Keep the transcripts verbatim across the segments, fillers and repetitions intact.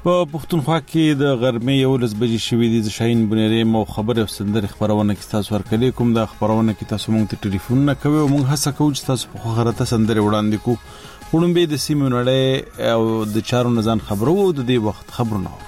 په پښتونخوا کې د غرمې یولس بجې شوې دي. شاهین بنيري مو خبر او سندري خبرونه کې تاسو ورکړې کوم د خبرونه کې تاسو مونږ ته ټلیفون نه کوي او مونږ هڅه کوو چې تاسو په خبرته سندري وړاندې کو. وړاندې د سیمې نړۍ او د چارو نزان خبرو او د دې وخت خبرونه.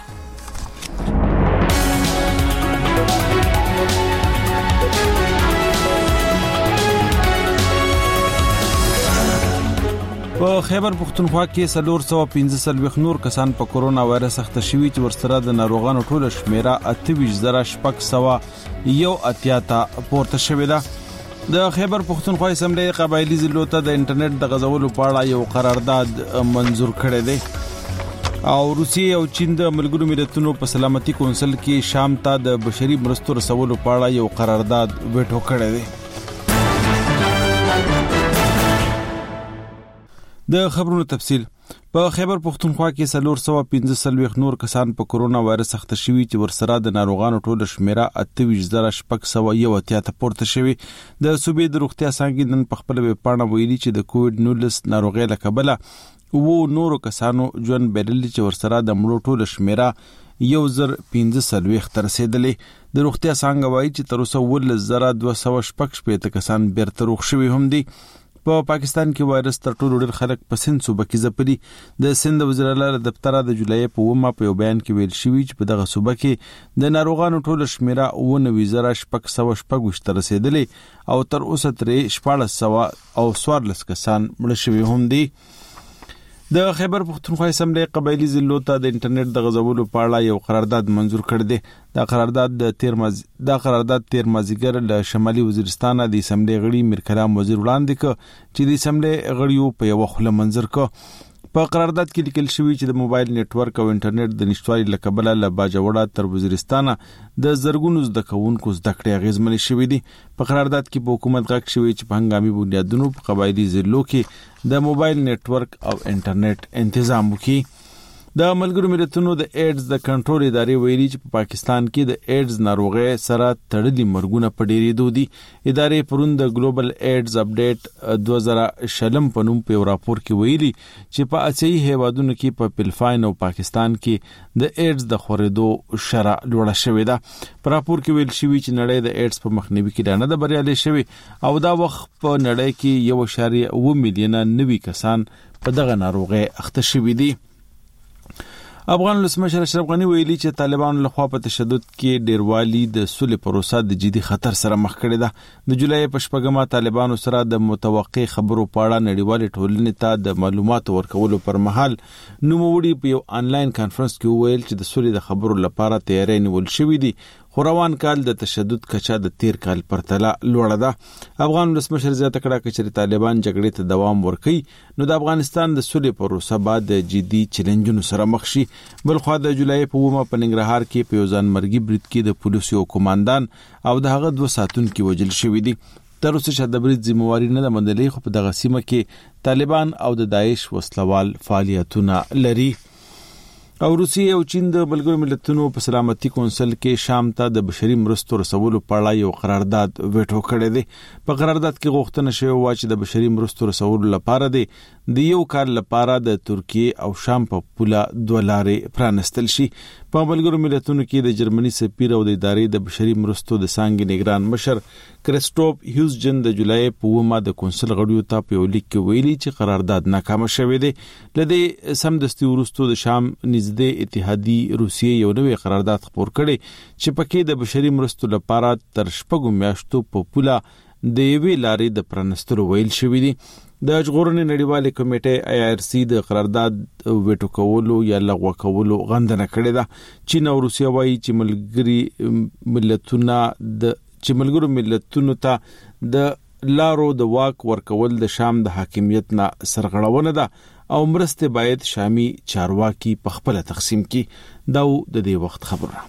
په خیبر پختونخوا کې سلور سو پنځه سلويخ نور کسان په کورونا وایرس اخته شوي چې ورسره د ناروغانو ټوله شمیره اته ویشت زره شپږ سوه یو اتیا ته پورته شوې ده. د خیبر پختونخوا اسمبلی قبایلی ضلعو ته د انټرنیټ د غځولو په اړه یو قرارداد منزور کړی دی او روسیې او چین د ملګرو ملتونو په سلامتي کونسل کې شام ته د بشري مرستو رسولو په اړه یو قرارداد ویټو کړی دی. د خبرونو تفصیل. په خیبر پختونخوا کې سلور سو پنځه سلويخ نور کسان په کورونا وایرس اخته شوي چې ورسره د ناروغانو ټوله شمیره اته ویشت زره شپږ سوه یو اتیا ته پورته شوي. د صوبې د روغتیا څانګې نن په خپل ویبپاڼه ویلي چې د کووډ نولس ناروغۍ له کبله وو نورو کسانو ژوند بللي چې ورسره د مړو ټوله شمیره یو زر پنځه سلويخ ته رسېدلې. د روغتیا څانګه وایي چې تر اوسه اوولس زره دوه سوه شپږ شپېته کسان بیرته روغ شوي هم دي. په پاکستان کې وایرس تر ټولو ډېر خلک په سند صوبه کې ځپلي. د سند وزیر اعلی دفتر د جولای په اوومه په یو بیان کې ویل شوی چې په دغه صوبه کې د ناروغانو ټوله شمیره اوه نوي زره شپږ سوه شپږ ویشت ته رسېدلې او تر اوسه ترې شپاړس سوه او څوارلس کسان مړه شوي هم دي. د خیبر پختونخوا اسمبلی قبایلی ضلعو ته د انټرنیټ د غځولو په اړه یو قرارداد منزور کړی دی. دا قرارداد د تیر ماز دا قرارداد تیر مازیګر له شمالي وزیرستان د اسمبلی غړي میر کلام وزیر وړاندې ک چې د اسمبلی غړیو په یو خله منزور ک. په قرارداد کې لیکل شوی چې د موبایل نتورک او انټرنیټ د نشټوالي لکبله له باجوړه تر وزیرستان د زرګونو زده کوونکو زده کړې اغیزمنې شوې دي. په قرارداد کې په حکومت غږ شوی چې په هنګامي بنیادونو په قبایلی ضلعو کې د موبایل نتورک او انټرنیټ تنظیم وکړي. د ملګرو ملتونو د ایډز د کنټرول ادارې ویلي چې په پاکستان کې د ایډز ناروغي سره تړلي مرګونه په ډېرېدو دي. ادارې پرون د ګلوبل ایډز اپډیټ دوه زره شلم په نوم په یو راپور کې ویلي چې په اسیایي هیوادونو کې په فلپاین او پاکستان کې د ایډز د خورېدو شرح لوړه شوې ده. په راپور کې ویل شوی چې نړۍ د ایډز په مخنیوي کې ډانه د بریالي شوی او دا وخت په نړۍ کې یو اشاریه اوه میلیونه نوي کسان په دغه ناروغي اخته شوي دي. افغان ولسمشر اشرف غنی ویلي چې طالبانو لخوا په تشدد کې ډیروالي د سولې پروسه د جدي خطر سره مخ کړې ده. د جولای په شپږمه طالبانو سره د متوقع خبرو په اړه نړیوالې ټولنې ته د معلوماتو ورکولو پر مهال نوموړي په یو آنلاین کانفرنس کې ویل چې د سولې د خبرو لپاره تیاری نیول شوې دي خو روان کال د تشدد کچا د تیر کال پرتله لوړه ده. افغان ولسمشر زیاته کړه چې طالبان جګړې ته دوام ورکړي نو د افغانستان د سولې پروسه بعد د جدي چیلنجونو سره مخ شي. بلخوا د جولای په اوومه په ننګرهار کې په یو ځانمرګي برید کې د پولیسو کمانډان او د هغه دوه ساتونکو وژل شوي دي. تر اوسه چې د برید ذمہواری نه منلې خو په دغه سیمه کې طالبان او د داعش وسلوال فعالیتونه لري. او روسیې او چین د ملګرو ملتونو په سلامتي کونسل کې شام ته د بشري مرستو رسولو په اړه یو قرارداد ویټو کړی دی. په قرارداد کې غوښتنه شوې وه چې د بشري مرستو رسولو لپاره دی د یو کال لپاره د ترکیې او شام په پوله دوه لارې پرانستل شي. په ملګرو ملتونو کې د جرمني سفیر او د ادارې د بشري مرستو د څانګې نگران مشر کرسټوف هیوزجن د جولای په اوومه د کونسل غړیو ته په یو لیک کې ویلي چې قرارداد ناکامه شوی دی. لدې سمدستي وروسته د شام نږدې اتحادي روسیې یو نوی قرارداد خپور کړي چې پکې د بشري مرستو لپاره تر شپږو میاشتو په پوله د یوې لارې د پرانستلو ویل شوی دی. د ژغورنې نړیوالې کمیټې آی آر سی د قرارداد ویټو کولو یا لغوه کولو غندنه کړې ده. چین او روسیه وایي چې ملګری ملتونه د چې ملګرو ملتونو ته د لارو د واک ورکول د شام د حاکمیت نه سرغړونه ده او مرسته باید شامي چارواکي په خپل تقسیم کړي. دا د دې وخت خبره.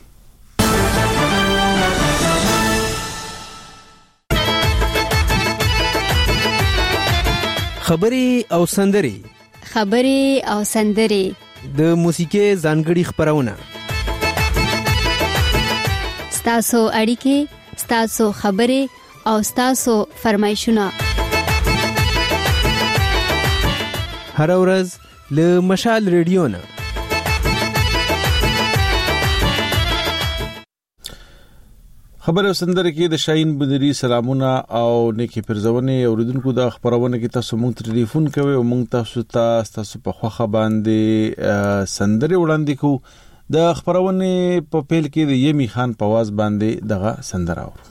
خبري او سندري خبري او سندري د موسیقي ځانګړي خبرونه ستاسو اړیکې ستاسو خبري او ستاسو فرمایشونه هر ورځ له مشال ریډیو نه خبره سندره کې د شاهین بندري سلامونه او نیکی پرزونه اوریدونکو د خبرونه کې تاسو مونږ ټلیفون کوي او مونږ تاسو ته تاسو په خوخه باندې سندره وړاندې کو د خبرونه په پیل کې د یمی خان په आवाज باندې دغه سندره اورو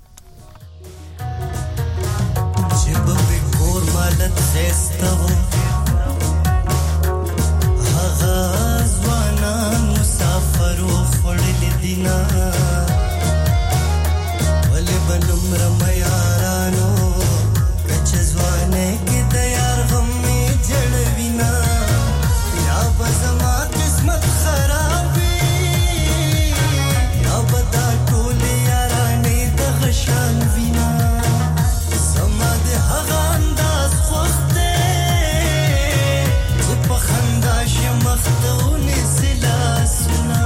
جب به کور مالت خسته هغه ځوانان مسافر او خړل دینا بنمر میارانو کچ ځوانه کې تیار غم می جړوینا یا بزما قسمت خرابې یا بدا ټول یارانې د غشان وینا سما د هغه انداز خوخته چې په خندا شمختونه سلا سنا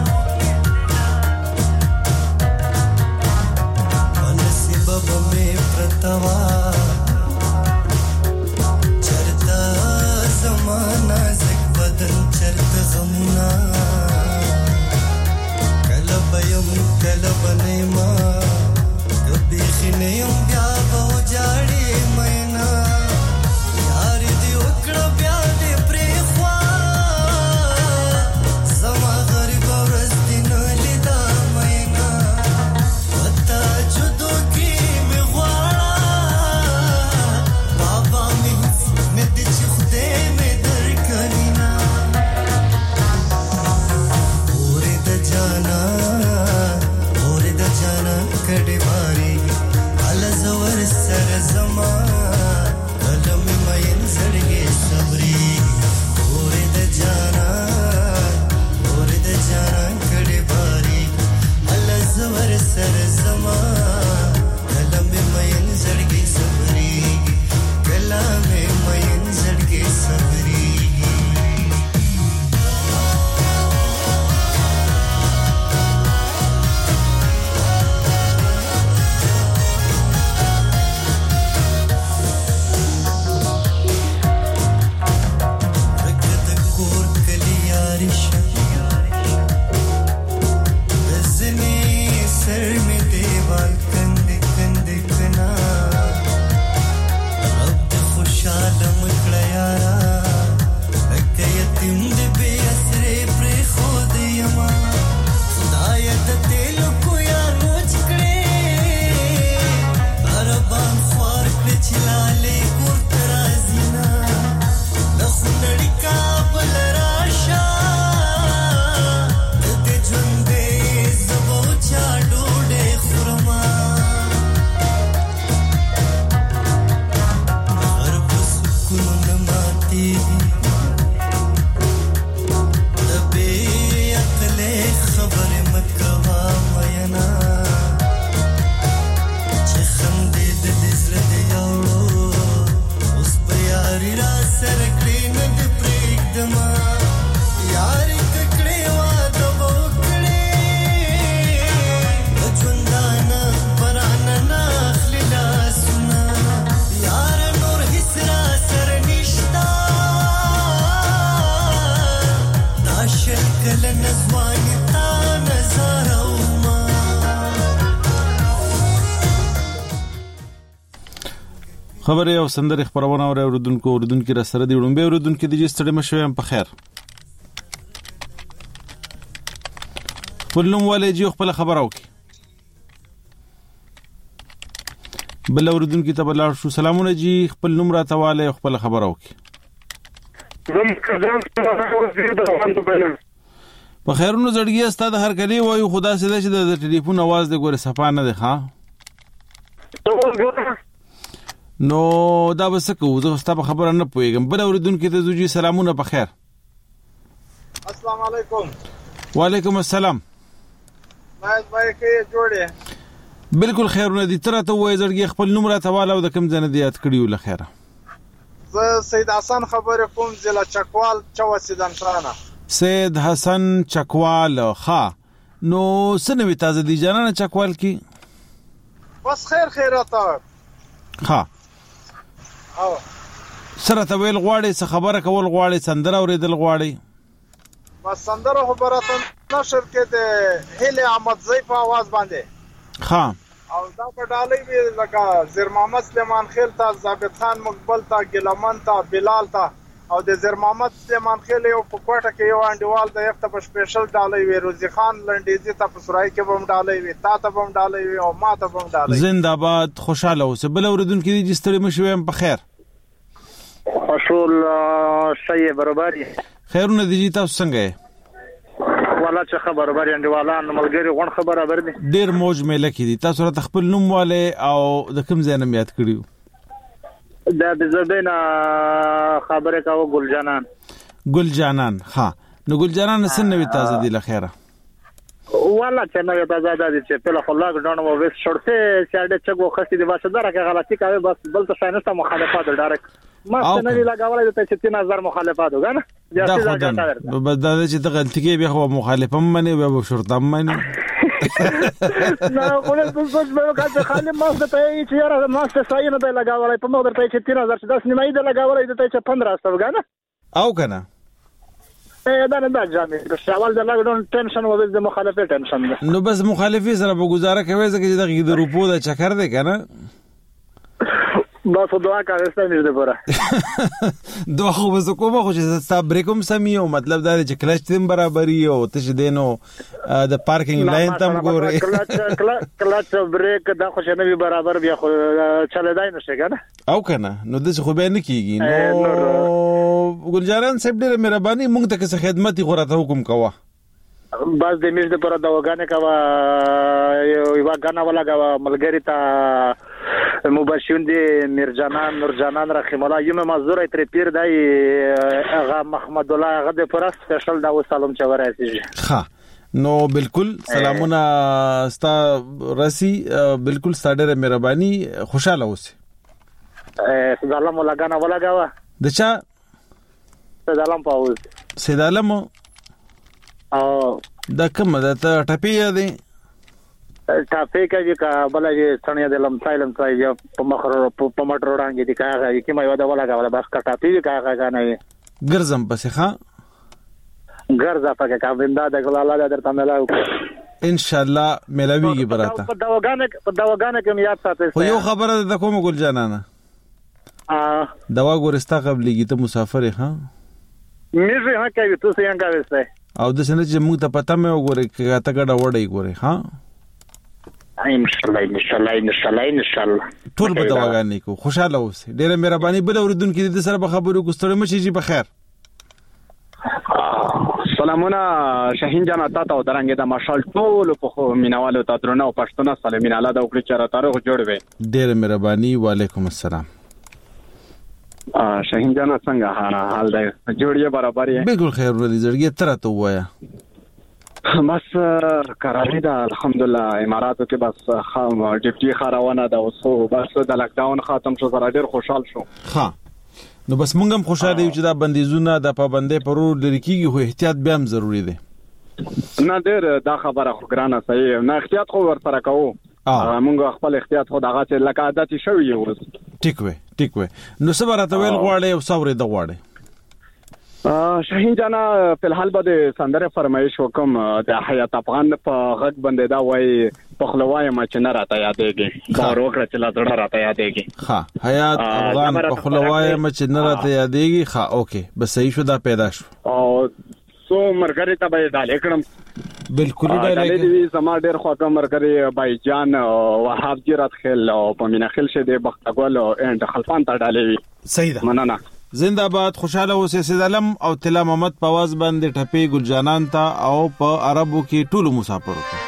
توا چرتا زمانہ زک بدن چرت غمنا کلب یم کلب نیما کبھی خنیم بیا بو جاڑی مینا یار دی وکړه بیا دې پرې خوا زما غریب ورځ دین لیدا مینا وتا جدو کی کډې باري ال زور سر زما قلم مې زړګي صبري اورې د جانا اورې د جانا کډې باري ال زور سر زما قلم مې زړګي صبري کلام مې زړګي صبري خبره او سندره خبرونه او اوردونکو اوردونکو را سره دی وړمبه اوردونکو د جستړې مشویم په خیر ولوم ولې جو خپل خبر او کی بل اوردونکو ته بل شو سلامونه جی خپل نوم را تواله خپل خبر او کی زم کزان ته روان ته په خیرونو زړګي استاد هر کلی وای خدا سي د ټلیفون आवाज د ګوره صفه نه ده ها نو دا بس کو زه ستاسو خبره نه پويګم بل اوریدونکو ته زوجي سلامونه په خیر السلام علیکم وعلیکم السلام ماز بای کې جوړه بالکل خیرونه دي تر ته وای زړګي خپل نوم را تواله او د کم ځنه دی یاد کړیو لخيره زه سید حسن خبره کوم ضلع چکوال چوسیدان ترانه سید حسن چکوال ها نو سنوي تازه دي جانانه چکوال کی بس خیر خیرات ها او سره ته ویل غواړي څه خبره کول غواړي سندره اوریدل غواړي بس سندره خبره ته نشر کې د هله احمد زئی په आवाज باندې ها او دا په ډالۍ وی لکه زیر محمد سلیمان خیل ته، ضابط خان مقبل ته، ګلمن ته، بلال ته، او د زیر محمد سلیمان خیل یو په کوټه کې یو انډیوال د یو ته په سپیشل ډالۍ وی، روزي خان لنډیزي ته په سورای کې بم ډالۍ وی، تا ته بم ډالۍ وی او ما ته بم ډالۍ. زنده‌باد، خوشاله اوسه. بل اوریدونکو دي ستړي مشویم په خیر. اصول شي برابرۍ خیرونه دي تاسو څنګه یې؟ والا چې خبر برابرۍ انډیوالان ملګری غون خبر برابر دي. ډیر موج میله کې دي. تاسو راته خپل نوم والے او د کوم ځای نه یاد کړیو؟ دا د زبینا خبره کاوه ګل جانان. ګل جانان، ها. نو ګل جانان سن نوې تازه دی لخيره. والا چې نوې تازه ده چې په خلاق ډونه مو وس شورته چې د چګو خسي د واسه درکه غلطي کوي بس بل څه ساينسته مخالفت ډایرکټ ما څه نه لګاولای د ته تین هزار مخالفت وګنه دا خدان بس دا چې د غلطي کې به خو مخالفم منی به شرطه منی نه خو له څه به کاته خالي ما څه ته چې یاره ما څه ساين نه لګاولای په مو درته چې تین هزار چې داس نیمه دې لګاولای د ته چې پندرہ سو وګنه او کنه دا نه دا جامې د سوال د لاګډون ټینشن و د مخالفت ټینشن نو بس مخالفي سره به گزاره کوي چې دغه د روپو د چکر دی کنه بس دعا کوي ستاسو دې پره دعا خو به کومه خو چې تاسو بریکوم سمي او مطلب دا چې کلچ تیم برابرۍ او ته چې دینو د پارکینګ لاین تم ګوري کلچ کلچ بریک دا خو نه وی برابر بیا خو چلے دای نشي کنه او کنه نو د خو به نه کیږي نو ګلجاران صاحب ډېر مهرباني مونږ ته څه خدمت غوړه حکم کوه بس د میز د پر دا وګانه کوا یو وګانه ولا کوا ملګری ته مبشون دي مرجانان نورجانان رحم الله یم مزور تر پیر دای اغه محمد الله هغه د پر سپیشل دا وسلام چوره سي ها نو بالکل سلامونه ستا راسي بالکل ستاره مهرباني خوشاله اوسه سلام ولا غانا ولا غوا دچا سلام پاوز سلام او دا کوم دا ته ټپی دی ټاپې کوي کا بل یې څنګه د لم سایلم کوي په مخرو په مټرو رانګي دي کاغه کی مې ودا ولا غواړه بس کا ټاپې کاغه غانې ګرځم پسې ښا ګرځا پکې کا ویندا د ګلاله درته ملاو ان شاء الله ملاویږي براته په دواګانې په دواګانې کې یاد ساتي خو یو خبره ده کوم ګل جانانه ا دوا ګورستا قبلېږي ته مسافر ها میږي ها کوي تاسو څنګه وسته او د سنت چې موږ ته پته مې وګورې چې تا ګډه وړي ګورې ها ان شاء الله ان شاء الله ان شاء الله ان شاء الله ټول به دواګانې کو خوشاله اوسې ډېر مهرباني بل اوریدونکو دې سره به خبرو کو ستړي مشي جی په خیر سلامونه شاهین جان تاسو ته درنګ د ماشال ټول په مینوالو ته درنه او پښتون سلام الله د وکړي چې را تاریخ جوړ وي ډېر مهرباني وعلیکم السلام شاهین جان څنګه حال دی جوړیه برابر یې بالکل خیر ولې زړګي تر ته وایا بس کارانی دا الحمدلله اماراتو کې بس خام ډیپټي خاروانه دا اوسو بس د لاک ډاون ختم شو زړه ډیر خوشحال شو ها نو بس مونږ هم خوشاله یو چې دا بندیزونه د پابندۍ پرور لري کیږي خو احتیاط بیا هم ضروری دی نه ډیر دا خبره خو ګرانه صحیح نه احتیاط خو ورسره کوو مونږ خپل احتیاط خو دغه چې لکه عادت شوی یو ټیک وې ټیک وې نو صبر ته ویل غواړي او صبر د غواړي شاهین جانا په الحال به سندره فرمایش وکم د حیات افغان په غږ باندې دا وای په خلوای ما چې نه راته یادېږي دا روکړه چې لا زړه راته یادېږي ها حیات افغان په خلوای ما چې نه راته یادېږي ها اوکې بس صحیح شو دا پیدا شو او سو مرګری ته به دا لیکم بالکل دا لیکم زما ډیر خواږه مرګری بای جان وهاب جرات خل او په مینا خل شه د بختګول او اند خلفان ته ډالې صحیح ده مننه زنده‌باد خوشاله اوسې سیدلم او تلا محمد پواز باندې ټپې ګل جانان ته او په عربو کې ټول مسافرو ته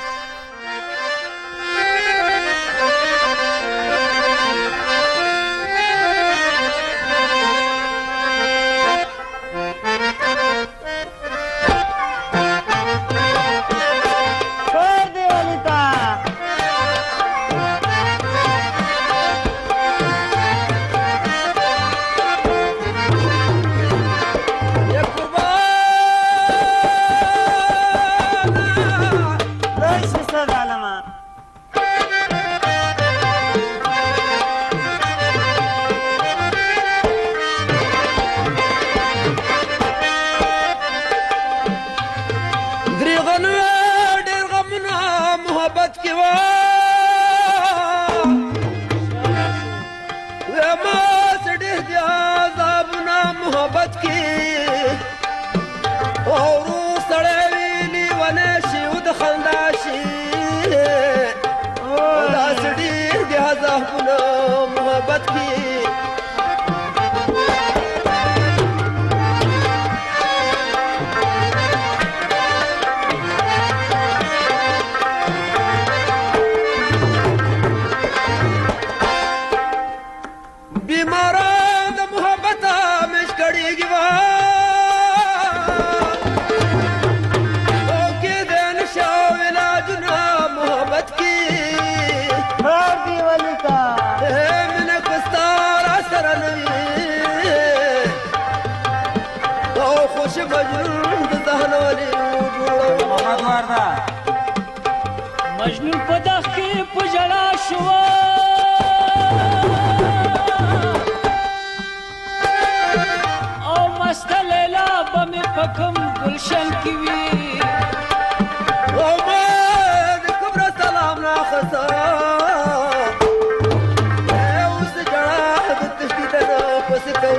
محبت کی بیماران د محبت مش کړيږي وا او کې د نشو علاج نه محبت کی هر دی ولتا من کستار اثر نه او خوش مجنون د ذهن ولي محمد وردا مجنون په دغ کې پجړا شو مستلیلا بمی پکم گلشن کیوی او ما د کبر سلام نا خسا اوس جړه د تشدید پس کو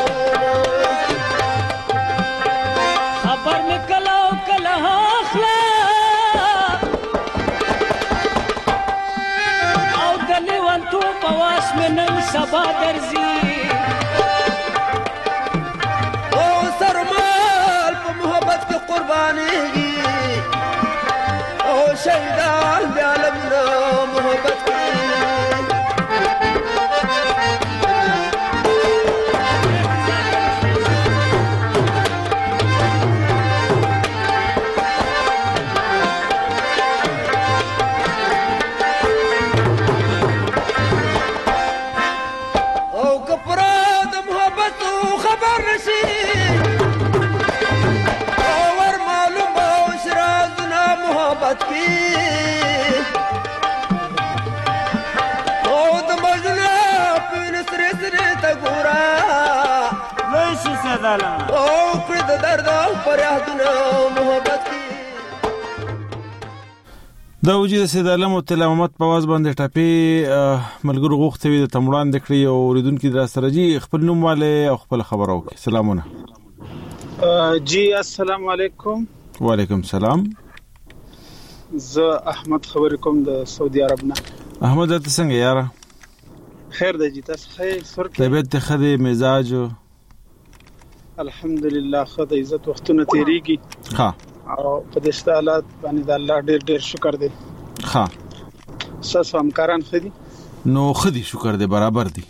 خبر نکلو کله اخلا او دلی وانتو پواس میں نن سبا درزی قربانی او شهیدان د عالم محبت کی او کپرا د محبت خبر نشي محبت کی او د مجنون په سر سر ته ګورا لشي سداله او پر د درد او فریادونه محبت کی دا وجود سید علم او تل محمد په واز باندې ټاپي ملګرو غوښتوي د تمړان د کړی او اوریدونکو در سره جی خپل نوم والے او خپل خبر او سلامونه جی السلام علیکم وعلیکم السلام زه احمد خبر کوم د سعودي عرب نه احمد ته څنګه یاره خیر د جی تاسو خیر سر طبيعت خدي مزاج الحمدلله خدای عزت وختونه تیریږي ها او په دې حالات باندې د الله ډېر ډېر شکر دی ها تاسو همکاران خدي نو خدي شکر دی برابر دی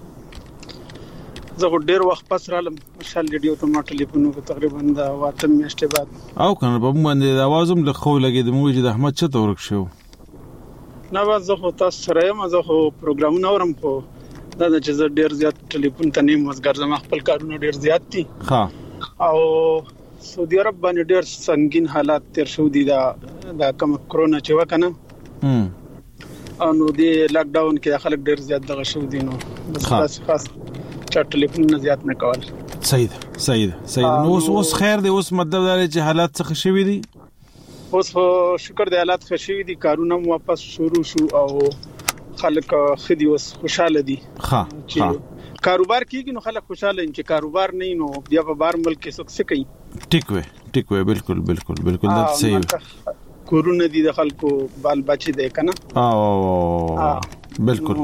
زه ډېر وخت پس رالم مشال ریډیو ته ما ټلیفون وکړ تقریبا دا واته میاشتې بعد او کنه په باندې د आवाजم له خو لګې د موجود د احمد چته ورک شو نه واځه خو تاسو سره یم زه خو پروګرامونه اورم خو دا چې زه ډېر زیات ټلیفون ته نیم وزګر زما خپل کارونه ډېر زیات دي ها او سعودي عرب باندې ډېر سنگین حالات تیر شو دي دا د کوم کرونا چې وکنه هم او نو دی لاک ډاون کې خلک ډېر زیات دغه شو دي نو بس خاص خاص چا ټلیفون نه زیات نه کول سید سید سید نو اوس اوس خیر دی اوس مطلب دا چې حالات څه شوي دي اوس شکر دی حالات ښه شوي دي کارونه واپس شروع شو او خلک خدي اوس خوشاله دي ها ها کاروبار کیږي نو خلک خوشاله دي چې کاروبار نه نو بیا په بار ملک کې څه کوي ټیک وې ټیک وې بالکل بالکل بالکل دا صحیح کورونه دي د خلکو بال بچي دی کنه او بالکل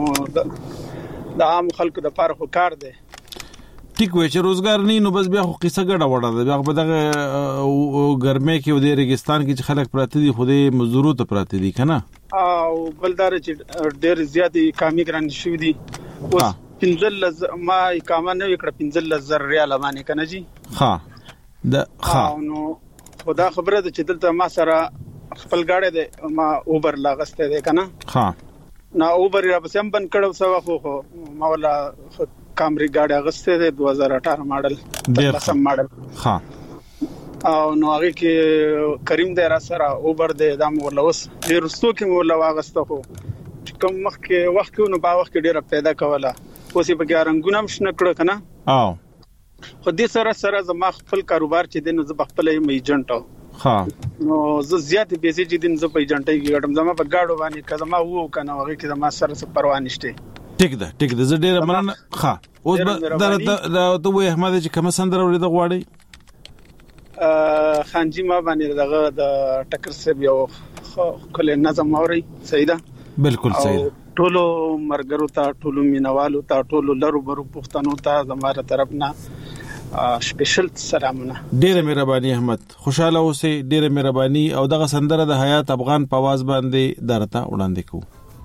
دا عام خلکو د پاره خو کار دی ټیک وې چې روزګار نه نو بس بیا خو قصه ګډه وړه ده بیا په دغه ګرمه کې د ریګستان کې چې خلک پراته دي خو د مزدورو ته پراته دي کنه او بلدار چې ډېر زیاتې کامي ګران شو دي اوس پنځل ما اقامه نه وکړه پنځل زر ریال باندې کنه جی ها دا ها نو خدا خبره ده چې دلته ما سره خپل گاډي ده ما اوبر لاغسته ده کنه ها نا اوبر را پسې هم بند کړو سوا خو ما ولا کامري گاډي اغسته ده دو هزار اٹھارہ ماډل لسم ماډل ها او نو هغه کې کریم ده را سره اوبر ده دام ولا اوس ډیر ستو کې ولا واغسته خو کوم مخ کې وخت نو با وخت ډیر پیدا کوله اوسې په کې رنگونه مش نکړه کنه او خو دې سره سره زما خپل کاروبار چې دین زه خپل یم ایجنټ ها نو زه زیات پیسې چې دین زه په ایجنټي کې ګټم زما په گاډو باندې کزما وو کنه هغه کې زما سره څه پروا نشته ټیک ده ټیک ده زه ډیر مننه ها اوس دا دا دوه احمد چې کوم سندره ورته غواړي خانجی ما باندې دغه د ټکر سب یو کله نظم اوري صحیح ده بالکل صحیح ټولو مرګرو ته ټولو مینوالو ته ټولو لرو برو پښتنو ته زموږ طرفنا سپیشل سلامونه. ډیره مهرباني احمد، خوشاله اوسئ، ډیره مهرباني. او دغه سندره د حیات افغان په आवाज باندې درته وړاندې کوو.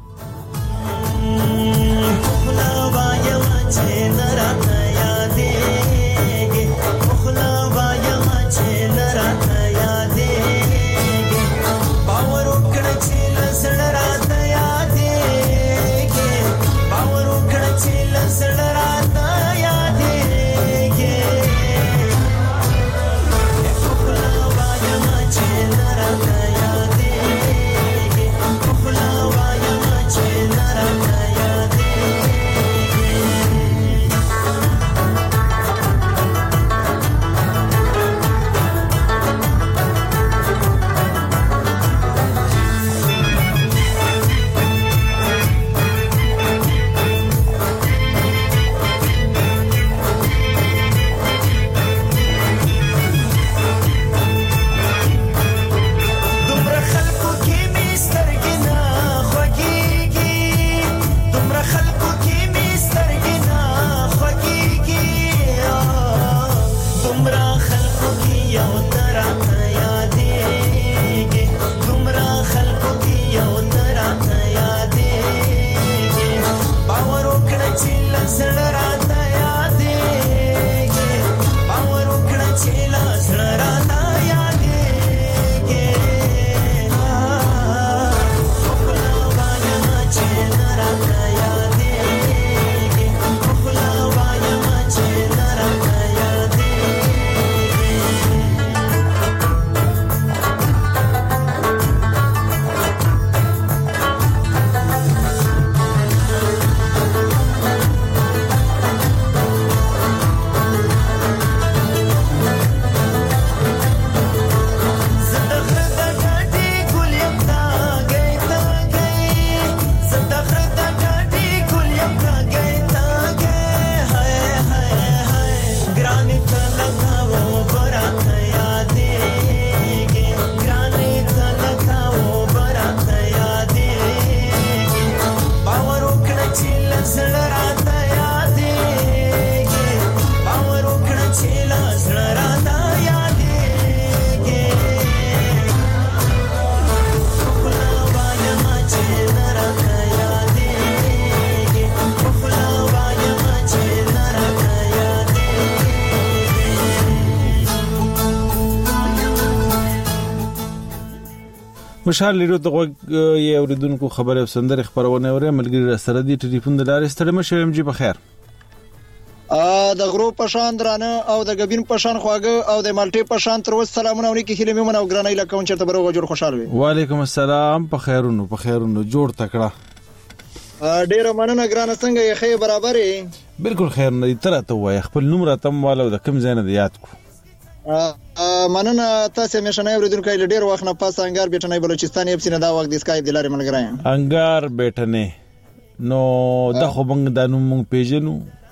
مشال لیرو ته یې اوریدونکو خبره او سندره خبرونه اوري ملګری سره دی ټلیفون د لارې ستړي مشه ام جی بخیر. ا د غرو په شان درانه او د غبین په شان خواګه او د مالټي په شان تر وس سلامونه ونی کې خلې مې او ګرانې لکه چرته بروغه جوړ خوشاله وي. وعلیکم السلام، په خیرونو په خیرونو جوړ تکړه. ډیره مننه ګرانه، څنګه یې خې برابرې؟ بالکل خیر نه تر ته وای خپل نوم راتم والو د کم ځای نه یاد کو. مننه تاسو مې شنه اوریدونکو له ډیر وخت نه پاس انګار بیٹنې بلوچستان اف سینه دا وخت د اسکایپ د لارې ملګری انګار بیٹنې نو د خو بنګ د نوم مونږ پیژنو.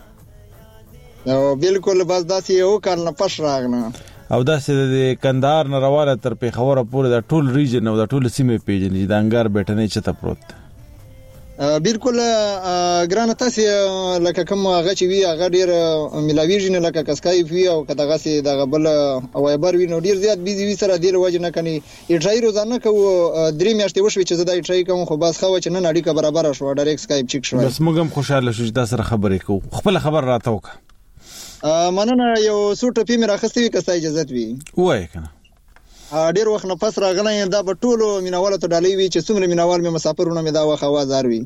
او بالکل بس داسې یو کال نه پښ راغنه او داسې د کندهار نه راواله تر پیښور پورې د ټول ریجن او د ټول سیمې پیژنې د انګار بیٹنې چته پروت. بالکل ګرانه تاسو لکه کوم هغه چې وی هغه ډیر ملاویږي نه لکه کسکای وی او کداغه سي دغه بل وایبر وی نو ډیر زیات بيزي وی سره ډیر وجه نه کني ټرای روزانه کو درې میاشتې وشوي چې زدا ټرای کوم خو بس خو چې نه اړیکه برابر شو ډایرکټ سکایپ چیک شو. بس موږ هم خوشاله شو چې دا سره خبرې کوو. خپل خبر راته وکړه. مننه یو څو ټپی مې راخستې وي که اجازه وي وای کنه. ډیر وخت نه پس راغلی دا په ټولو مینوالو ته ډالۍ وي چې څومره مینوال مې مسافرونه مې دا وخت आवाज اروي.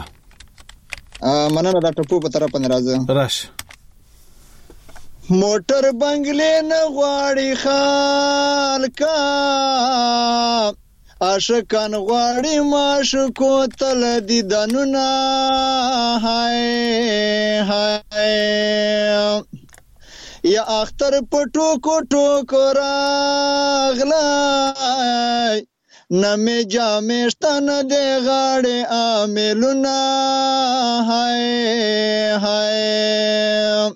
ښه مننه دا ټپو په طرف نه راځه. راش موټر بنگلې نه غواړي خالکا عاشقان غواړي معشوقو تل دیدنونه هاي هاي یا اختر پټو کوټو کوراغلای نمې جامشتن د غاړې عاملونه هاي هاي.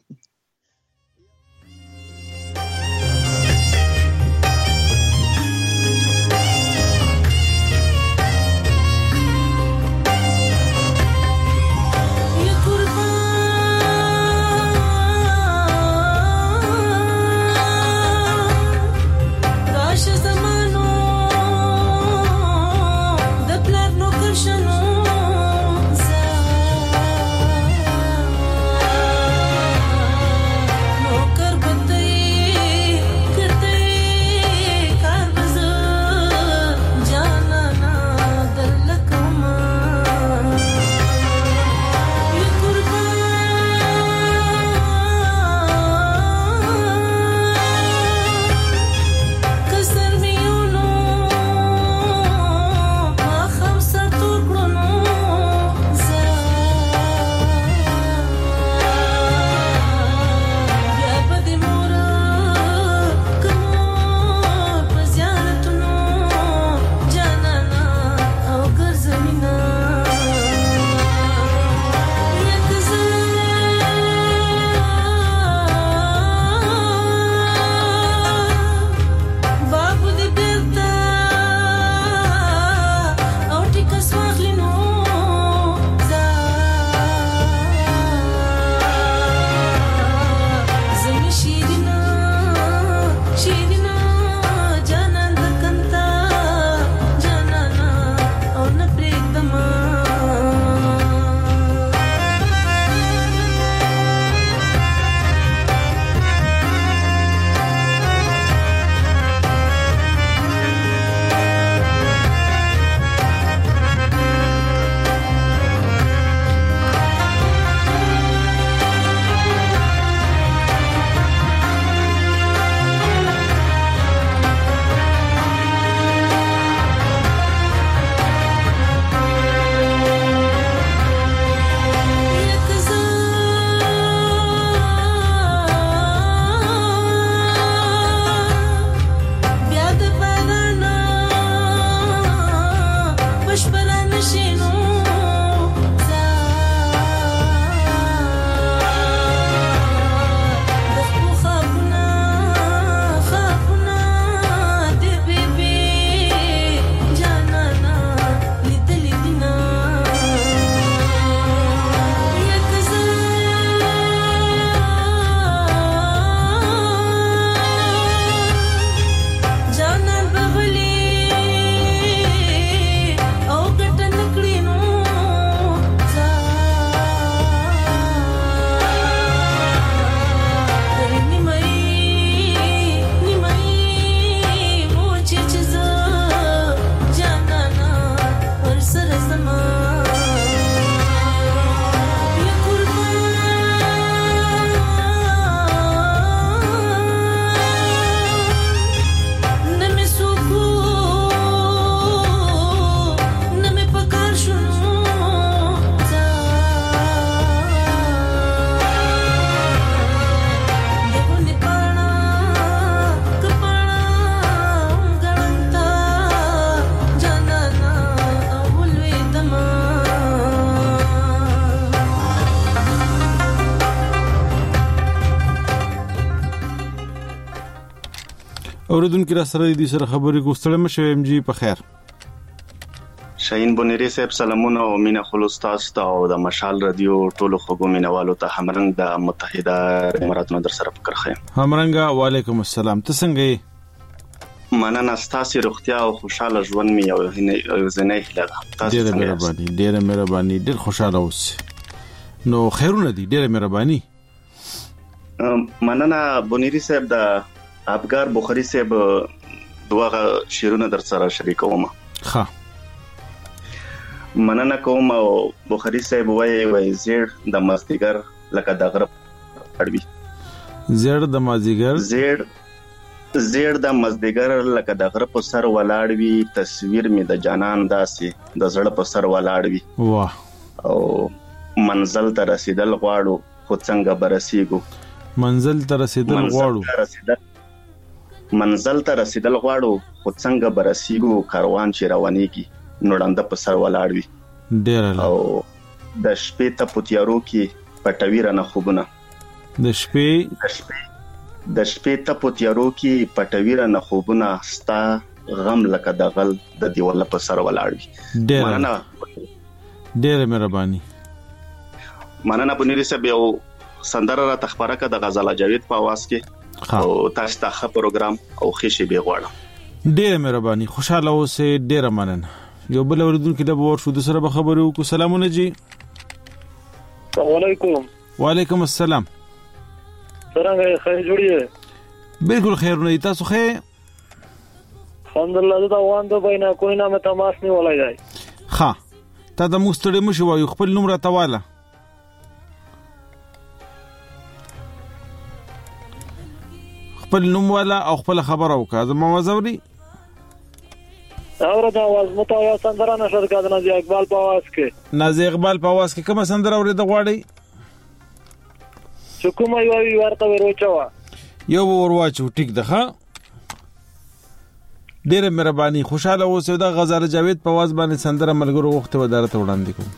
اوریدونکو را سره دې سره خبرې کوستل مشه ام جی په خیر. شاهین بونری صاحب سلامونه او مینا خلوص تاسو ته او د مشال رادیو ټولو خوګو مینوالو ته همرنګ د متحده اماراتو در سره فکر خیم. همرنګ وعلیکم السلام. ته څنګه یې؟ مننه ستاسو روغتیا او خوشاله ژوند می او زنه هیله ده. تاسو ډیره مهرباني ډیره مهرباني ډیر خوشاله اوسئ. نو خیرونه دي ډیره مهرباني. مننه بونری صاحب د ابګار بخاری صاحب دوه شیرونه در سره شریکوم. ها مننه کوم او بخاری صاحب وای وای زیر د مازدیګر لکه د غرب اړوي. زیر د مازدیګر زیر زیر د مازدیګر لکه د غرب په سر ولاړوي. تصویر می د جانان داسې د زړه په سر ولاړوي. واه او منزل ته رسیدل غواړو خو څنګه برسېګو. منزل ته رسیدل غواړو منزل ته رسیدل غواړو خو څنګه برسېګو. کاروان چې روانيږي نوړنده په سر ولاړوي. ډیر او د شپې ته پوتیارو کې پټوي رانه خوبونه. د شپې د شپې د شپې ته پوتیارو کې پټوي رانه خوبونه. ستا غم لکه د غل د دیوال په سر ولاړوي. ډیر مننه ډیر مهرباني. مننه بنيري صاحب یو سندره را تخبره کا د غزل جاوید په आवाज کې او تاسو ته ښه پروګرام او ښه شی به غواړم. ډیر مهرباني خوشاله اوسئ. ډیر مننه یو بل اوریدونکو د باور شو د سره به خبرو کو. سلامونه جی. وعلیکم. وعلیکم السلام. څنګه خیر جوړیه؟ بالکل خیر نه تاسو خیر؟ الحمدلله دا وان د بینه کوی نه مې تماس نه ولای دی. ها تا د مستړی مشو وایو خپل نوم را تواله. خپل نوم والا او خپل خبر او کا زما وزوري اور دا आवाज متایا سندره نشر کا د نازي اقبال په आवाज کې. نازي اقبال په आवाज کې کوم سندره اورید غواړي؟ چې کومه یو ورته ورچوا یو ورواچو ټیک ده. ها ډیره مهرباني خوشاله اوسئ. دا غزال جاوید په आवाज باندې سندره ملګرو وخت ودارته وړاندې کوم.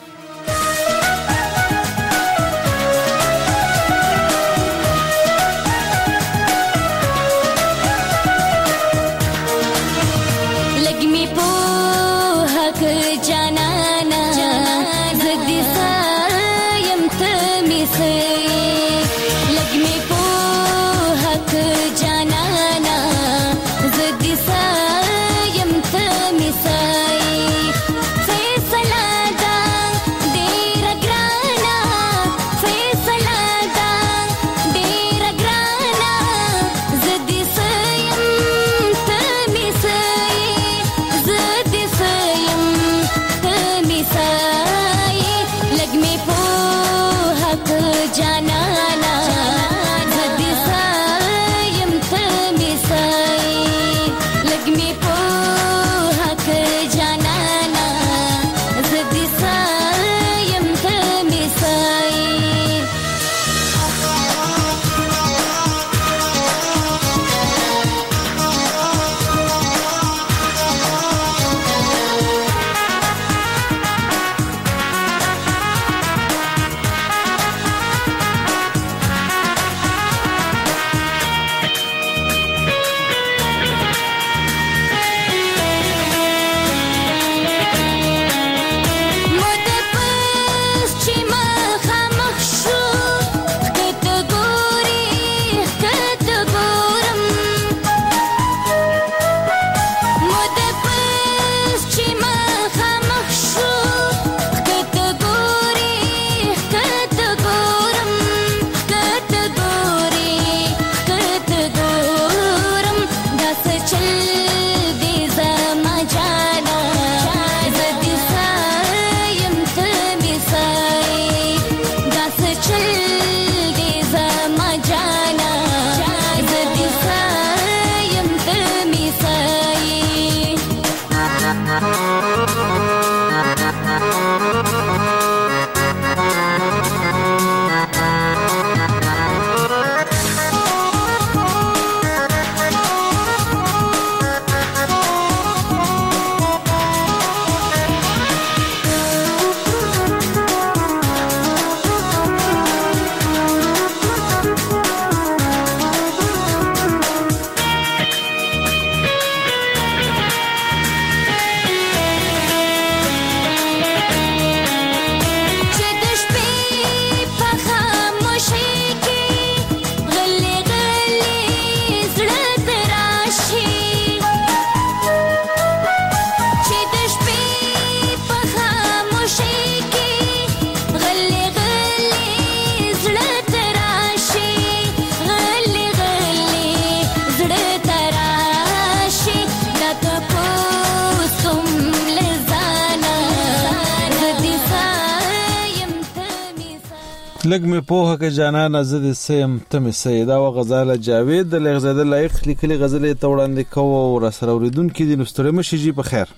لګ مې پوهه کې جانانه زه دې سیم ته مې سیدا و غزاله جاوید د لغزاده لایق لیکلي غزلې ته وړاندې کوو او را سره اوریدونکي دي. نو ستړي مشي جی په خیر.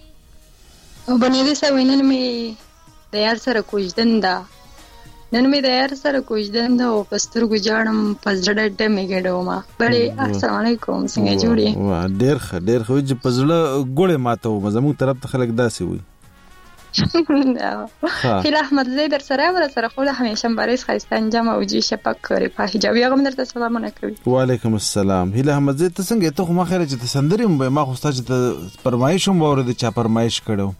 او بنې دې سوي نن مې د یار سره کوژدن ده نن مې د یار سره کوژدن ده او په سترګو جاړم په زړه ډمې ګډو ما بړې. السلام علیکم څنګه جوړې؟ ډېر ښه ډېر ښه چې په زړه ګوړې ماته و زموږ طرف ته خلک داسې وي. هیله احمد زی در سره ور سره خو همیشه بریس خاستان جمع او جی شپک کړي په حجابي غو درته سلامونه کوي. وعلیکم السلام. هیله احمد زی ته څنګه ته خو ما خیره چې ته سندریم به ما خو ستاسو ته فرمایش هم ورته چا فرمایش کړو.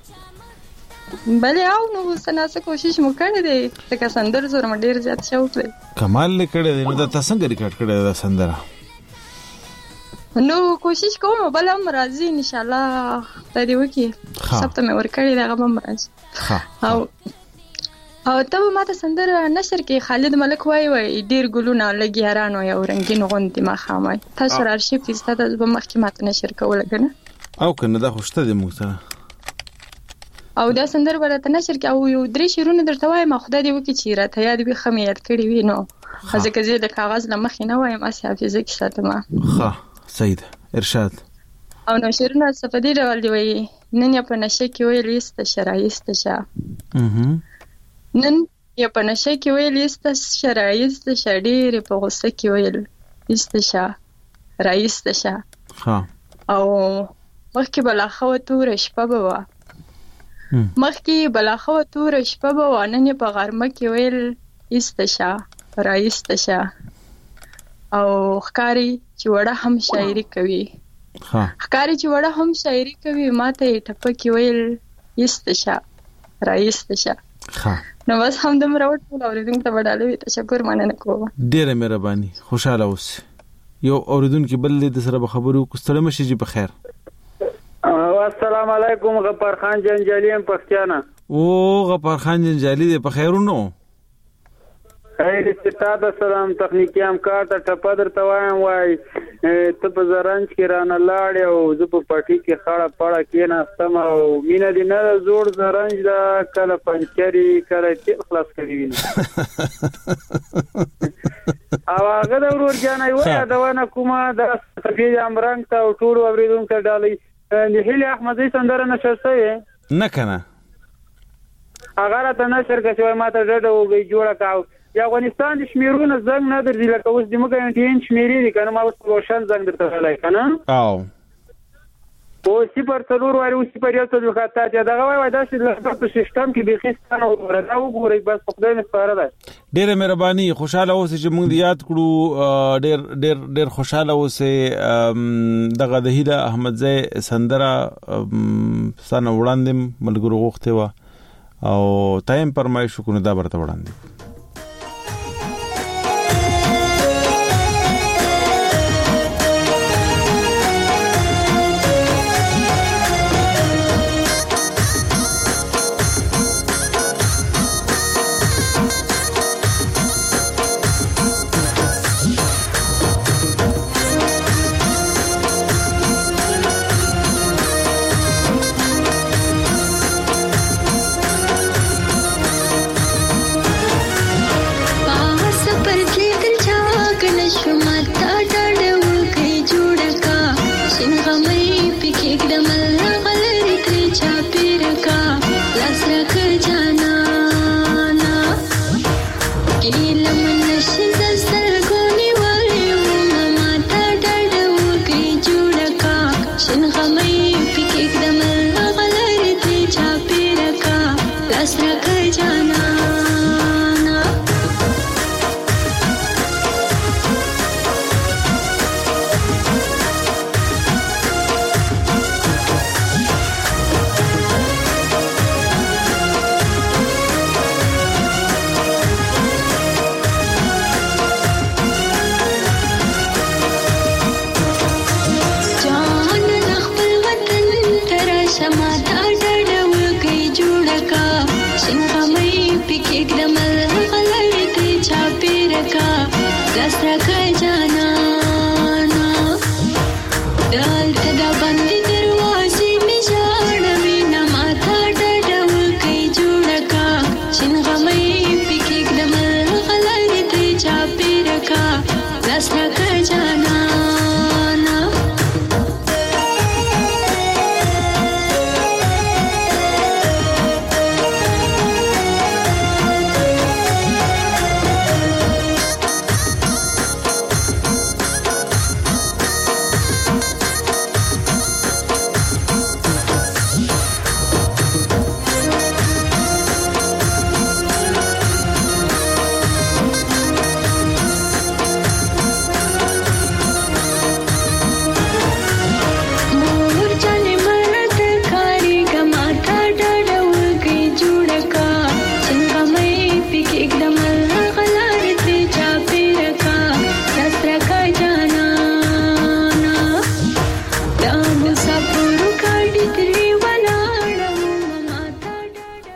بلې او نو سناسه کوشش مو کړې دي ته سندر زور م ډیر زیات شوق دی. کمال کړې دی. نو دا تاسو څنګه ریکارډ کړې دا سندره؟ نو کوشش کوم بل هم راځي ان شاء الله ته دی وکی سبته مې ورکړی دا غو مرز او او ته ماته سندره نشر کې خالد ملک وای وای ډیر ګلونه لګي هرانو یو رنگین غوندي ما خامای تاسو ارشیف کې ستاسو په مخ کې ماته نشر کول کنه او کنه دا خوشته دی موږ سره او دا سندره ولته نشر کې او یو درې شیرونه درته وای ما خدای دی وکی چې راته یاد به خمه یاد کړی وی نو ځکه زه د کاغذ لمخ نه وایم اسی حافظه کې ساتم ها سید ارشاد او نو شیرونه صفدی ډول دی وای نن په نشه کې ویل است شرایست شه نن یا په نشه کې ویل است شرایست شه ډیر په غوسه کې ویل است شه رئیس شه ها او مخکې بلاخو تور شپه بوا مخکې بلاخو تور شپه بوا نن په غرمه کې ویل است شه رئیس شه او خکاری چې وړه هم شاعري کوي ها خکاری چې وړه هم شاعري کوي ماته ټپکی ویل است شه رئیس شه ها نو بس هم دم راوټ ټول اوریدونکو ته وډالوي تشکر مننه کوم ډیره مهرباني خوشاله اوس یو اوریدونکو بل د سره خبرو کوستړم شي جی په خیر السلام علیکم غفار خان جنجالی پښتانه او غفار خان جنجالی په خیرونو خیر ستاسو سلام تخنیکی همکار ته ټپه درته وایم وای ته په زرنج کې رانه لاړې او زه په پټي کې خړه پړه کېناستم او مینه دې نه زوړ زرنج دا کله پنچري کله تیل خلاص کړي او هغه د ورور جانای وای دا ونه کومه د تفیج امرنګ ته او ټول اوریدونکو ډالۍ د هلي احمدي سندره نشسته نه کنه هغه راته نشر کوي ماته ډډه وګي جوړه کاو یا افغانستان د شمیرونه زنګ نه درځي لکه اوس د موږ انټین شمیرې دي کنه ما اوس روشن زنګ درته ویلای کنه او او صفر څلور وایي او صفر یو څلور خاطر چې دا وایي دا چې په سیستم کې به خستانه وردا وګورئ بس په خدای نه سپاره ده ډېر مهرباني خوشاله اوسئ چې موږ یاد کړو ډېر ډېر ډېر خوشاله اوسئ دغه د هیله احمدزی سندره سنه وړاندې ملګرو غوښته و او تایم پرمایش کو نه دا برته وړاندې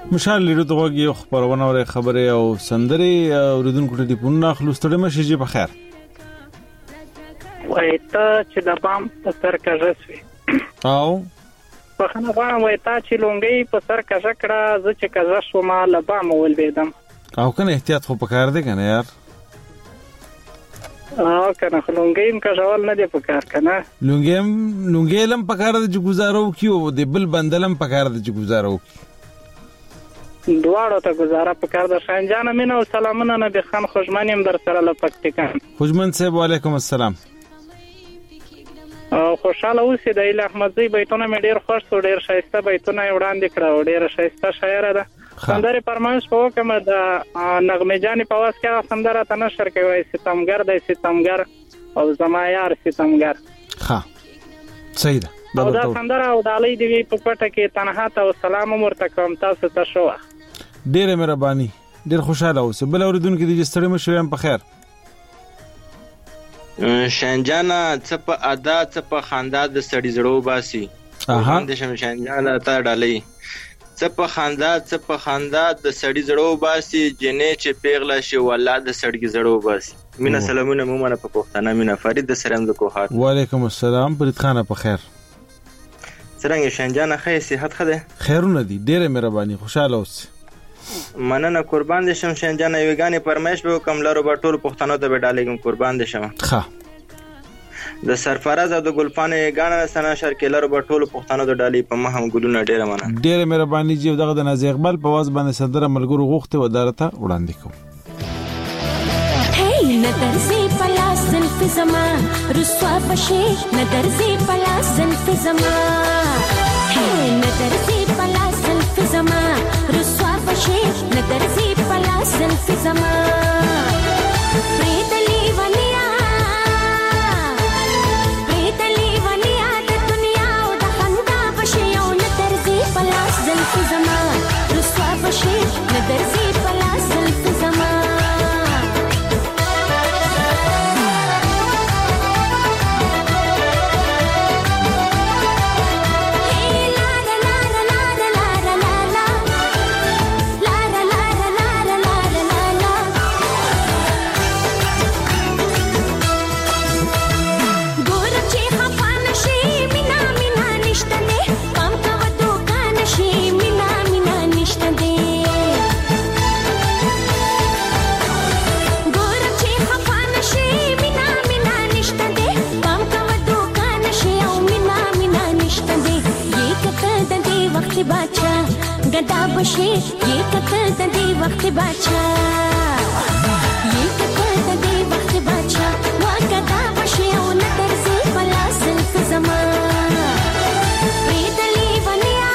مشال لري دغه یو خبرونه او خبره او سندري اوریدونکو ټلیفون اخلو ستړي مشه جی په خیر وای ته چې د بام په سر کاږسوي او په خنه غواړم وای ته چې لونګي په سر کاږه کړه زه چې کاږه شوم له بام ولویدم او کنه احتیاط خو پکار دی کنه یار او کنه لونګي کاږول نه دی پکار کنه لونګي لونګي لم پکار دی چې گزارو کیو دی بل بندلم پکار دی چې گزارو دواړو ته گزاره پکار د شانجان امین او سلامونه نبی خان خوشمنیم در سره لپکتکان خوشمن صاحب وعلیکم السلام او خوشاله اوسې د ایل احمدزی بیتونه مې ډیر خوښ شو ډیر شایسته بیتونه وړاندې کړه او ډیر شایسته شاعر ده سندره فرمایش په کومه د نغمه جان په واس کې سندره تنشر کوي ستمګر د ستمګر او زما یار ستمګر ها صحیح ده او دا سندره او د علی دی په پټه کې تنها ته سلام مرته کوم تاسو ته شو ډیره مهرباني ډیر خوشاله اوسه بل اوریدونکو دي چې ستړي مشو هم په خیر شانجانا څه په ادا څه په خندا د سړی زړو باسي اها د شانجانا ته ډالۍ څه په خندا څه په خندا د سړی زړو باسي جنې چې پیغله شي والله د سړی زړو باسي مینا سلامونه مومنه په پښتنه مینا فرید د سلام د کوهات وعلیکم السلام فرید خان په خیر څنګه شانجانا خیر صحت خده خیرونه دي ډیره مهرباني خوشاله اوسه مننه قربان دي شم شانجانا یوګانی پرمیش به کوم لارو په ټول پښتنو ته به ډالېګم قربان دي شم ښه د سرفراز او د ګلفان یوګانا سنا شرکلارو په ټول پښتنو ته ډالې په مهم ګلونه ډیره مننه ډیره مهرباني جی دغه د نازي اقبال په واز باندې صدره ملګرو غوښته ودارته وړاندې کوم ندرزي پلاس زلفي زما رسوا بشي ندرزي پلاس زلفي زما ندرزي پلاس زلفي زما رسوا بشي ندرزي پلاس زلفي زما پریدلی ونیا پریدلی ونیا د دنیا او د خندا بشي او ندرزي پلاس زلفي زما رسوا بشي ندرزي پلاس زلفي زما गदा बशे ये कतल दे वक्त बाचा ये कतल दे वक्त बाचा वा गदा बशे ओ नदर से बला सिल्फ जमा प्रीतली वनिया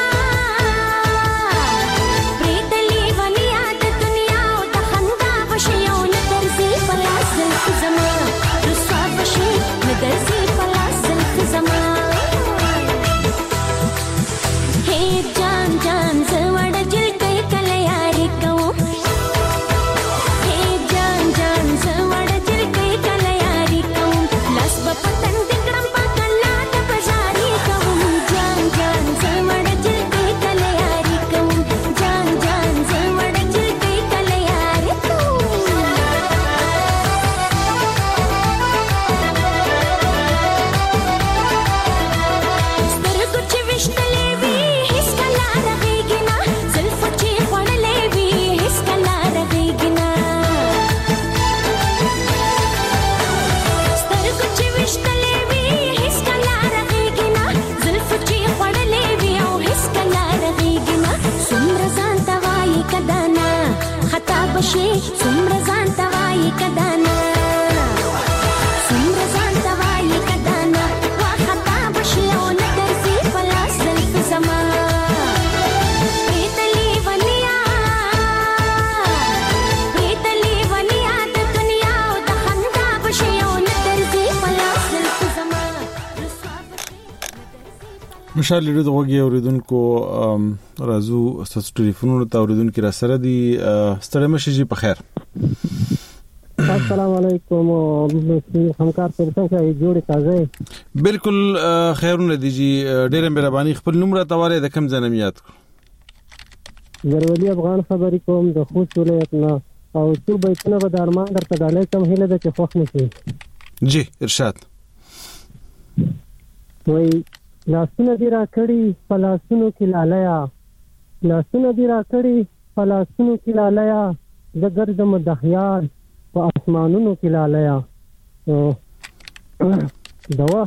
प्रीतली वनिया द दुनिया ओ द खंदा बशे ओ नदर से बला सिल्फ जमा रुसवा बशे नदर से बला सिल्फ जमा हे जान जान जवड़ जिल कई कलयारी कवो हे जान जान जवड़ जिल कई कलयारी कवो लस बपतन दिकड़म पकड़ना त बजारी कवो जान जान जवड़ जिल कई कलयारी कवो जान जान जवड़ जिल कई कलयारी कवो स्तर कुछ विश्तले बशे सुम्र जान तवाई कदाना सुम्र जान तवाई कदाना वा खता बशे ओ नदर से पलास ज़ल्फ ज़मा प्रीतली वनिया प्रीतली वनिया द दुनिया ओ द खंदा बशे ओ नदर से पलास ज़ल्फ ज़मा مشال لري دغه اوریدونکو رازو ستاسو ټلیفونونو ته اوریدونکو را سره دي ستړي مشه جی په خیر السلام علیکم همکار پر څنګه جوړی تازه بالکل خیرونه دي جی ډېر مهرباني خپل نوم را تواله د کم ځنم یاد زرولی افغان خبرې کوم د خوست ولایت نه او څو بیتونه به د ارمان درته ډالۍ کوم هیله ده چې خوښ مې شي. جی ارشاد. وای لاسونه دې راکړي په لاسونو کې لالیا، لاسونه دې راکړي په لاسونو کې لالیا، د ګرځم د خیال په اسمانونو کې لالیا. دوا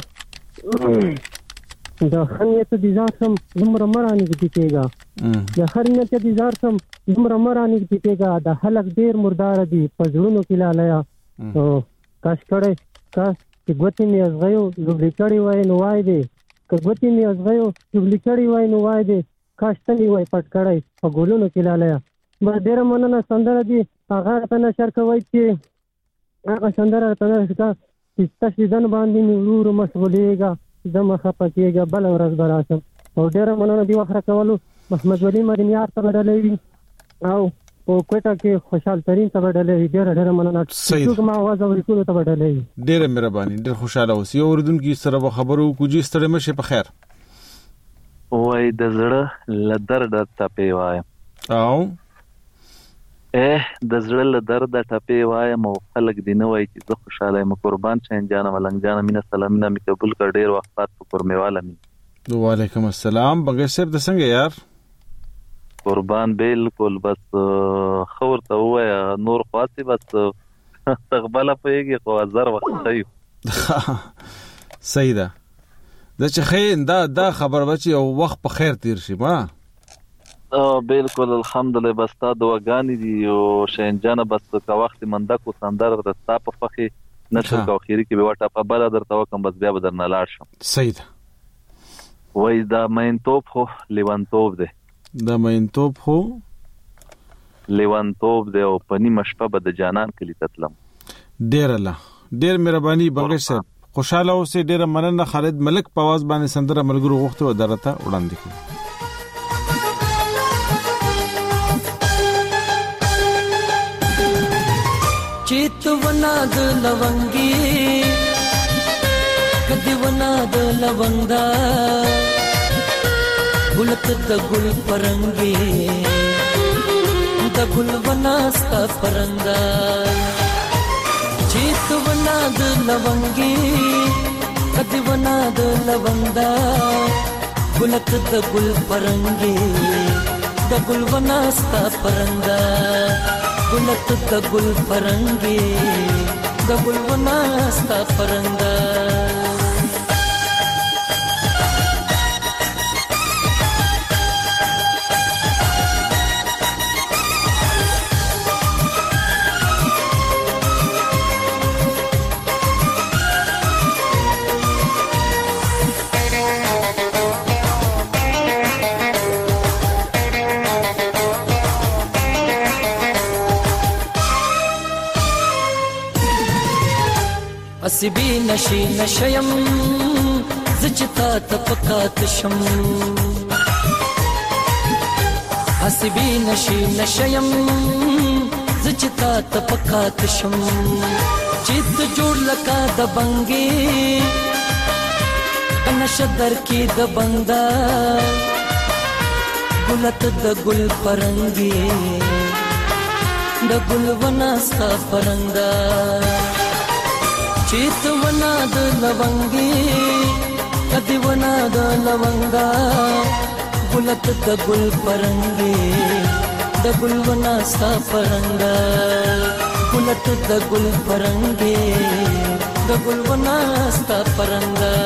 د خنیت دي ځم زمره مرانی دي کېګا، د خنیت دي ځم زمره مرانی دي کېګا، د خلک ډیر مردار دي پزړونو کې لالیا. او کاش کړه کاش چې ګوتې مې ازغیو زبلی کړي وای نو وای دی، که ګوتې مې ازغیو زبلی کړي وای نو وای دی، کاش تلی وای پټ کړی په ګلونو کې لالیا. بس ډیره مننه. سندره دي هغه ته نشر کوي چې هغه سندره ته نشر چې تاسو دن باندې نور مشغولېږه د مخه پکېږه بل ورځ به راشم. او ډېره مننه دې وخت راکولو. محمد ولي مدنیار ته به ډالۍ وي او په کوټه کې خوشحال ترین ته به ډالۍ وي. ډېره ډېره مننه. څوک ما آواز اوري ټولو ته به ډالۍ وي. ډېره مهرباني. ډېر خوشاله اوسئ. اورېدونکي سره به خبرو وکړو. جي ستړی مه شئ. په خیر. وای د زړه له درده ټپې وایم او اه د زړه له درده ټپې وایم او خلک دې نه وایي چې زه خوشحاله یم. قربان شین جانه ملنګ جانه مینه سلامونه مې قبول کړ. ډېر وخت بعد په کورمېواله مې. وعلیکم السلام. بنګش صاحب د څنګه یار؟ قربان بالکل. بس خور ته ووایه نور خواستې بس تقبله پوهېږي خو هزار وخت ښیو. صحیح ده. دا چې خیر دا دا خبر به چې یو وخت په خیر تیر شي. ما بالکل الحمدلله. بس تا دعاګانې دي او شین جانه بس که وخت منده کو سندره درستا په فخې نشر کو اخیری کې به وټه په بل درته وکم بس بیا به درنه لاړ شم. صحیح ده. وای دا مین توپ خو لیوان توپ دی. دا مین توپ خو لیوان توپ دی او پنی مشپه به د جانان کلی تتلم. ډیر الله ډیر مهرباني بنګش صاحب. خوشاله اوسئ. ډیر مننه. خالد ملک په आवाज باندې سندره ملګرو غوښته و درته وړاندې کړم. چیت ونا د لونګي کدی ونا د لونګدا ګلت د ګل پرنګي د ګل ونا ستا پرنګا. چیت ونا د لونګي کدی ونا د لونګدا ګلت د ګل پرنګي د ګل ونا ستا پرنګا. ګلت د ګل پرنګي د ګل ونا ستا پرنګا. اسبی نشی نشیم زچتا تپکات شم. اسبی نشی نشیم زچتا تپکات شم. چیت جوړ لکا د بنګي نشدر کی د بندا ګلت د ګل پرنګي د ګل ونا ستا پرنګا. چیت ونا د لونګي کدی ونا د لونګا ګلت د ګل پرنګي د ګل ونا ستا پرنګا. ګلت د ګل پرنګي د ګل ونا ستا پرنګا.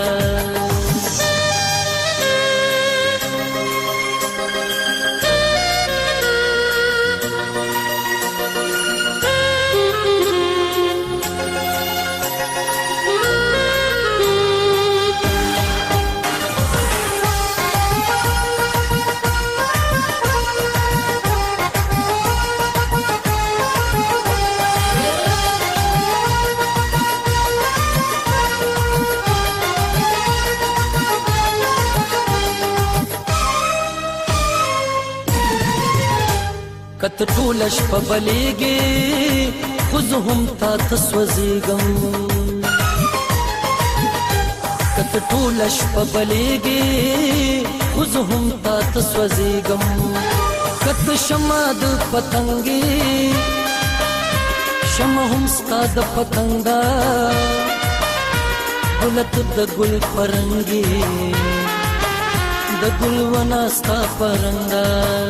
کت ټولش په بلیږي خو زه هم تا ته سوځېږم. کت ټولش په بلیږي خو زه هم تا ته سوځېږم. کت شمع د پتنګي شمع هم ستا د پتنګا ولت د ګل پرنګي د ګل ونا ستا پرنګا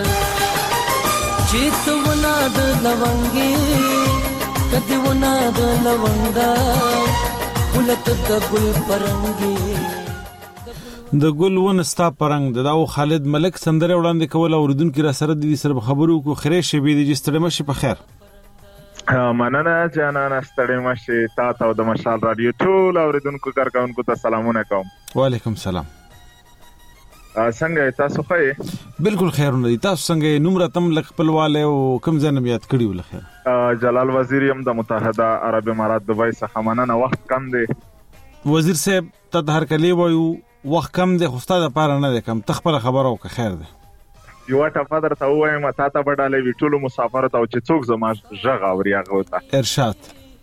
چیت ونا د لونګي کدی ونا د لونګا ولت د ګل پرنګي د ګل ون ستا پرنګ د داو خالد ملک سندره وړاندې کول اوردونکو را سره د دې سره خبرو کو خره شي به د جستړه مشي په خیر مننه جانان ستړی مشي تا ته د مشال رادیو ټول اوردونکو کارکونکو ته سلامونه کوم وعلیکم سلام څنګه تاسو ښه بالکل خیرونه دي تاسو څنګه نمبر تم لک خپلواله او کم ځنه یاد کړی ول خیر جلال وزیر یم د متحده عرب امارات دوبۍ څخه مننه وخت کم دی وزیر صاحب ته هر کلی وایو وخت کم دی خو ستاسو لپاره نه دی کم تخپل خبرو که خیر دی یو ټاپه درته وایم تا ته بداله وی ټول مسافر ته چې څوک زما ژغ اوري هغه وته ارشاد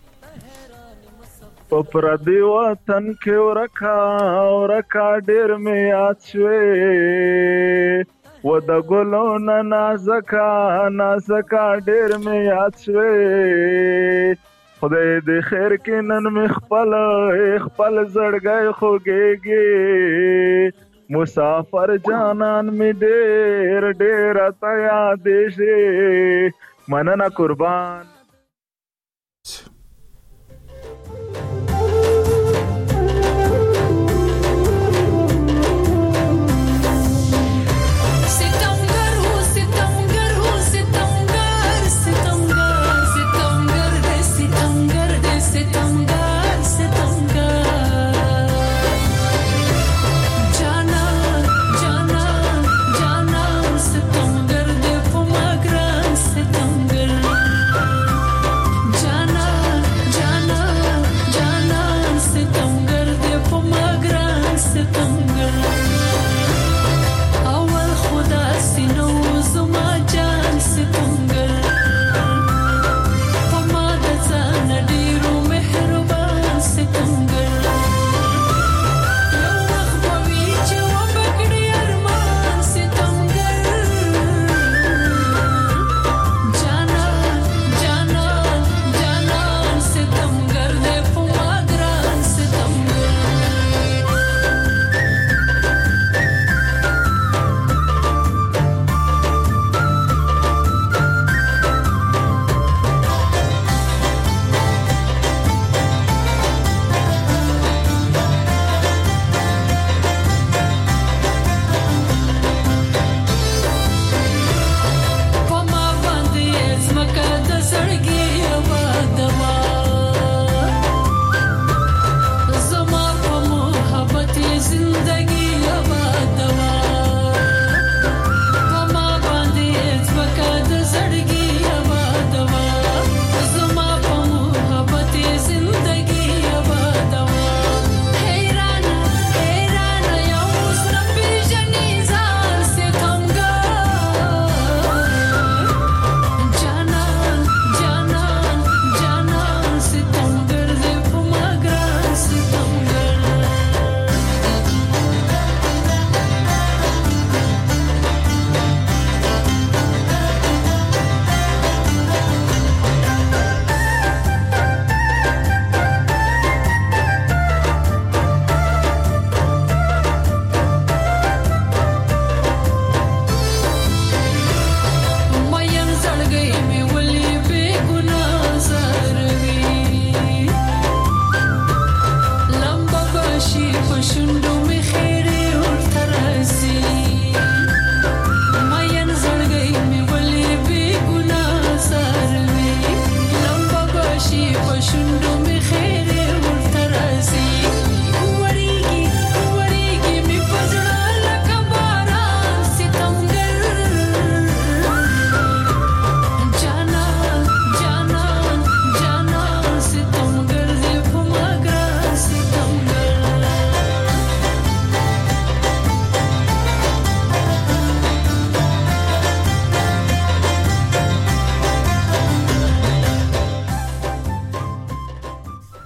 په پردي وطن کې ورکا ورکا ډېر مې یاد شوې و د ګلو نه نازکا نازکا ډېر مې یاد شوې خدای دې خیر کې نن مې خپل خپل زړګی خوږېږي مسافر جانان می ډېر ډېر تا یادې شي مننه قربان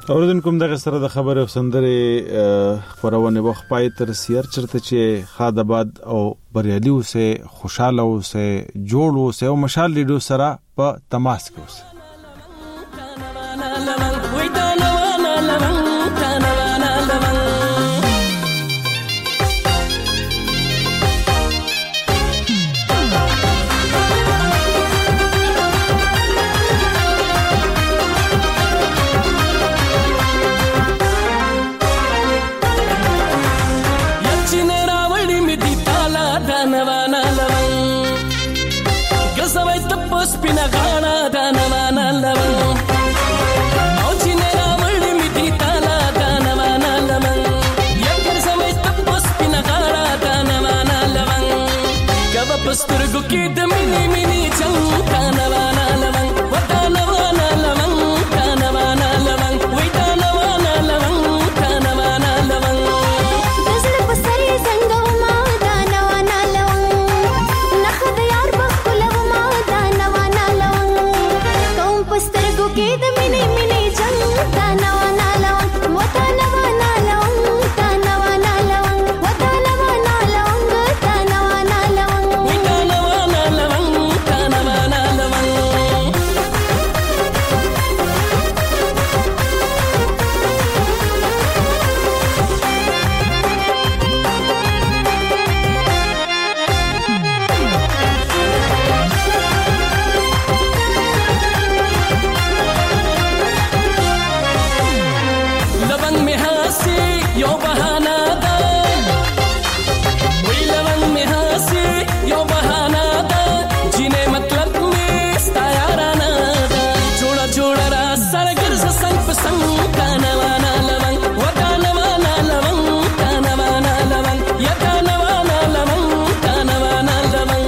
اوردونکو دغه سره د خبرو سندره خبرونه وخت پای تر سیر چرته چې خادباد او بریالي اوسه خوشاله اوسه جوړ اوسه او مشال لیدو سره په تماس کې اوسه Spina gana dana mana lavan au chinera mali miti tala dana mana lavan yakar samay tappo spina gana dana mana lavan kava pastur gu ki de mini mini chankana mana lavan wadana mana lavan kana mana lavan widana mana lavan kana mana lavan dasar pasari sangama dana mana lavan nakhad yar bakulav ma dana Pastargo ke the mini mini chanta nawana lawang wata nawana lawang ta nawana lawang wata nawana lawang ta nawana lawang wita nawana lawang ta nawana lawang yo bahana da wai lavang mein hasi yo bahana da jine matlab mein stayarana da joda joda ra sargar sa sang pasang kana wana lavang wadana wana lavang kana wana lavang yadana wana lavang kana wana lavang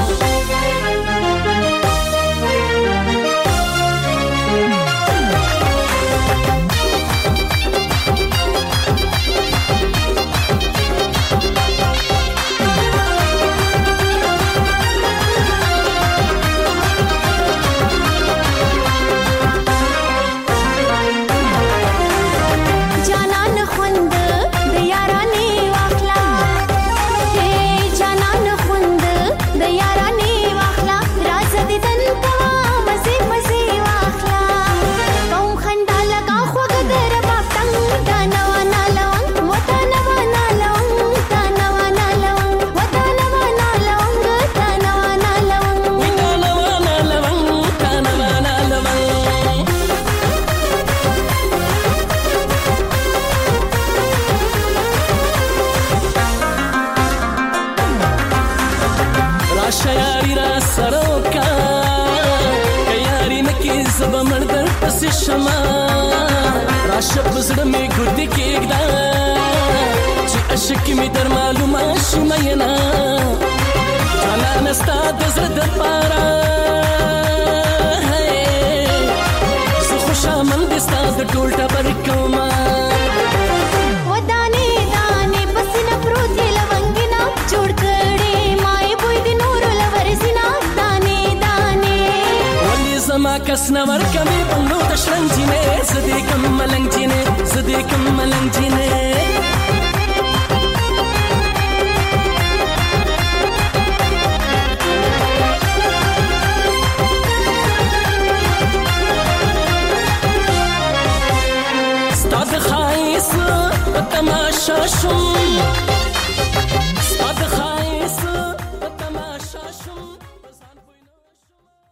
shayari ra saroka kayari naki zab mardar pas shama rashab zad me gud ke ekda ji ashk mi dar maluma shmayna jana nasta zad para hai zu khushaman dista tolta barkoma wadane dane pasina proti lavangina jod kade mai Sama kasna markami pannu tashranjine zade kammalangjine zade kammalangjine Stad khais tamasha shum